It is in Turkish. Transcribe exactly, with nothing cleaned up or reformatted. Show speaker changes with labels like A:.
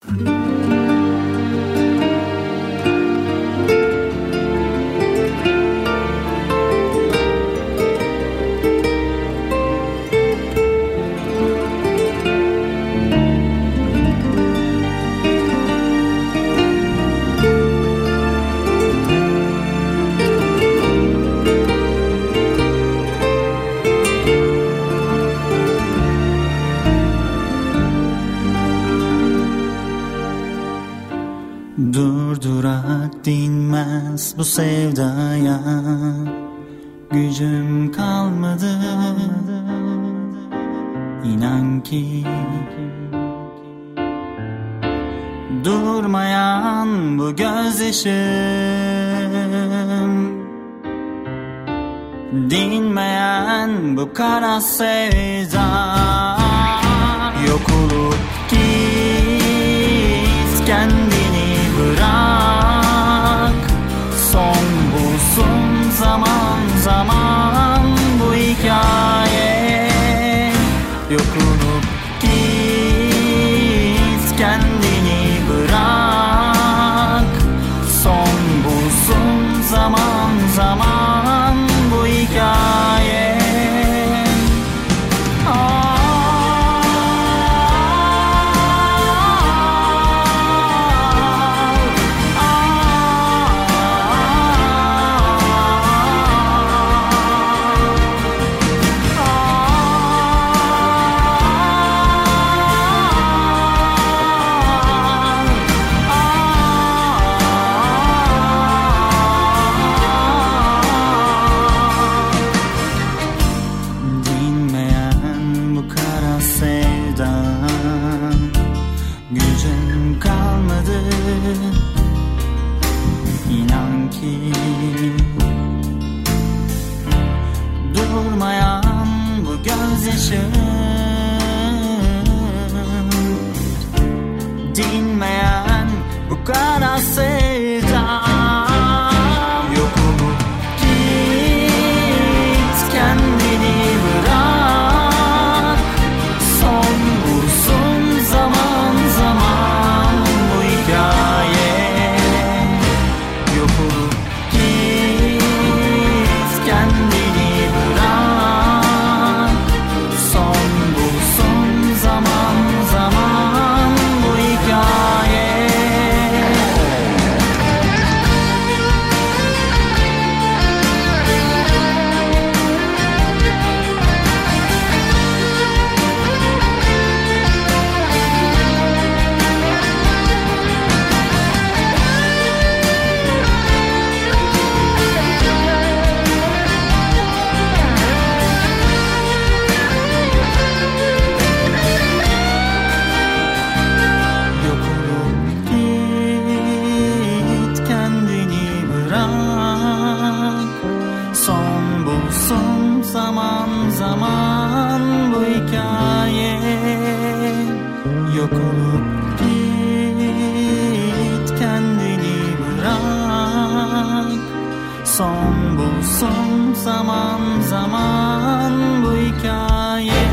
A: Durdurak dinmez bu sevdaya, gücüm kalmadı. İnan ki durmayan bu gözyaşım, dinmeyen bu kara sevda. Yok olup git, kendini bırak, son bulsun zaman zaman bu hikaye. Yok olup git, kendini bırak, son bulsun zaman zaman bu hikaye. Gücüm kalmadı, inan ki durmayan bu gözyaşım, dinmeyen bu kara sevda. Yok olup git, kendini bırak, son bulsun zaman zaman bu hikaye. Yok olup git, kendini bırak, son bulsun zaman zaman bu hikaye. Yok olup git, kendini bırak, son bulsun zaman zaman bu hikaye. Yok olup git, kendini bırak, son bulsun zaman zaman bu hikaye.